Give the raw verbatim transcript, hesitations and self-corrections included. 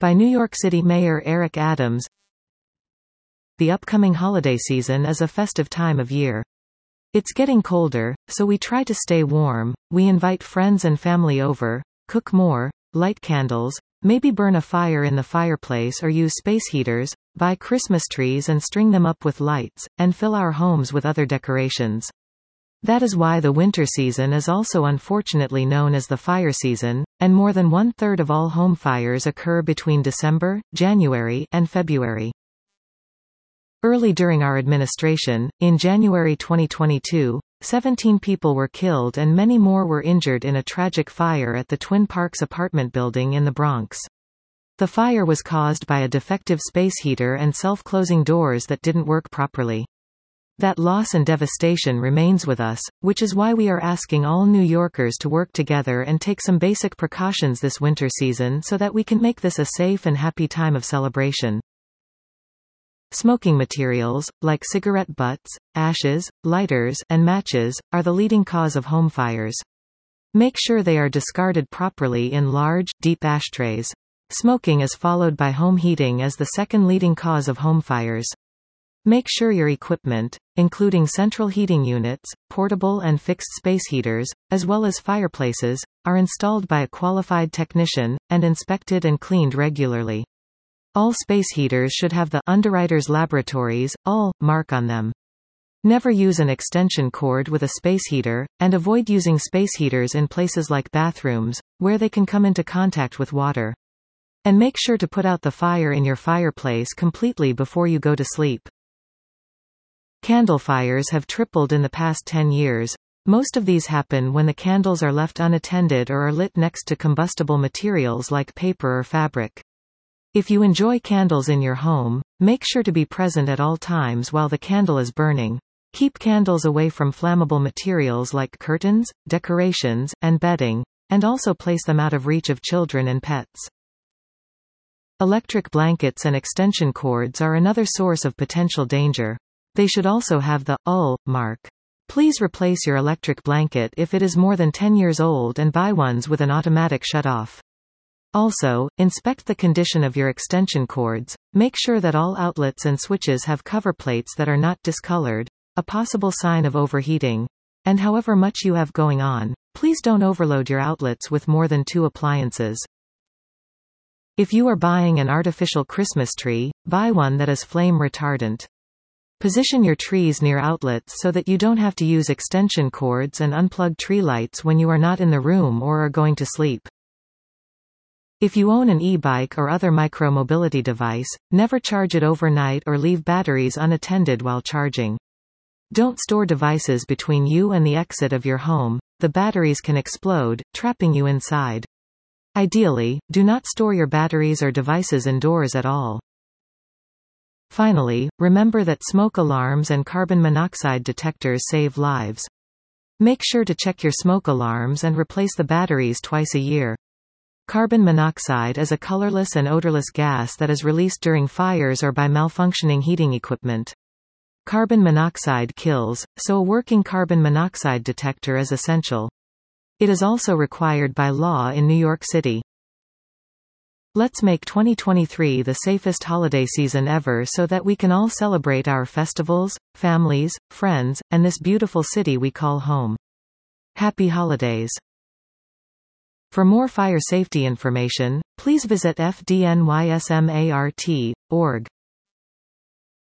By New York City Mayor Eric Adams. The upcoming holiday season is a festive time of year. It's getting colder, so we try to stay warm. We invite friends and family over, cook more, light candles, maybe burn a fire in the fireplace or use space heaters, buy Christmas trees and string them up with lights, and fill our homes with other decorations. That is why the winter season is also unfortunately known as the fire season, and more than one-third of all home fires occur between December, January, and February. Early during our administration, in January twenty twenty-two, seventeen people were killed and many more were injured in a tragic fire at the Twin Parks apartment building in the Bronx. The fire was caused by a defective space heater and self-closing doors that didn't work properly. That loss and devastation remains with us, which is why we are asking all New Yorkers to work together and take some basic precautions this winter season so that we can make this a safe and happy time of celebration. Smoking materials, like cigarette butts, ashes, lighters, and matches, are the leading cause of home fires. Make sure they are discarded properly in large, deep ashtrays. Smoking is followed by home heating as the second leading cause of home fires. Make sure your equipment, including central heating units, portable and fixed space heaters, as well as fireplaces, are installed by a qualified technician, and inspected and cleaned regularly. All space heaters should have the Underwriters Laboratories, U L, mark on them. Never use an extension cord with a space heater, and avoid using space heaters in places like bathrooms, where they can come into contact with water. And make sure to put out the fire in your fireplace completely before you go to sleep. Candle fires have tripled in the past ten years. Most of these happen when the candles are left unattended or are lit next to combustible materials like paper or fabric. If you enjoy candles in your home, make sure to be present at all times while the candle is burning. Keep candles away from flammable materials like curtains, decorations, and bedding, and also place them out of reach of children and pets. Electric blankets and extension cords are another source of potential danger. They should also have the U L mark. Please replace your electric blanket if it is more than ten years old and buy ones with an automatic shut-off. Also, inspect the condition of your extension cords. Make sure that all outlets and switches have cover plates that are not discolored, a possible sign of overheating. And however much you have going on, please don't overload your outlets with more than two appliances. If you are buying an artificial Christmas tree, buy one that is flame retardant. Position your trees near outlets so that you don't have to use extension cords and unplug tree lights when you are not in the room or are going to sleep. If you own an e-bike or other micro-mobility device, never charge it overnight or leave batteries unattended while charging. Don't store devices between you and the exit of your home. The batteries can explode, trapping you inside. Ideally, do not store your batteries or devices indoors at all. Finally, remember that smoke alarms and carbon monoxide detectors save lives. Make sure to check your smoke alarms and replace the batteries twice a year. Carbon monoxide is a colorless and odorless gas that is released during fires or by malfunctioning heating equipment. Carbon monoxide kills, so a working carbon monoxide detector is essential. It is also required by law in New York City. Let's make twenty twenty-three the safest holiday season ever so that we can all celebrate our festivals, families, friends, and this beautiful city we call home. Happy holidays. For more fire safety information, please visit f d n y s m a r t dot org.